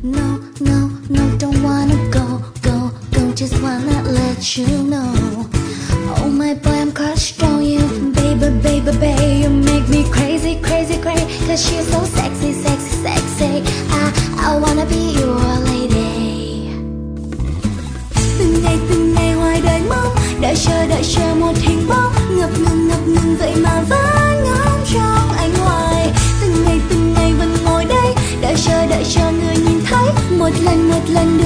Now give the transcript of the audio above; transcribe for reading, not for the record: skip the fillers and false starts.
No, no, no, don't wanna go, go, go, just wanna let you know. Oh my boy, I'm crushed on you. Baby, baby, baby, you make me crazy, crazy, crazy. Cause you're so sexy, sexy, sexy. I wanna be your lady. Từng ngày hoài đợi mong, đợi chờ một hình bóng. Ngập ngừng vậy mà vẫn ngóng trong anh hoài. Từng ngày vẫn ngồi đây, đợi chờ người nhìn thấy. Một lần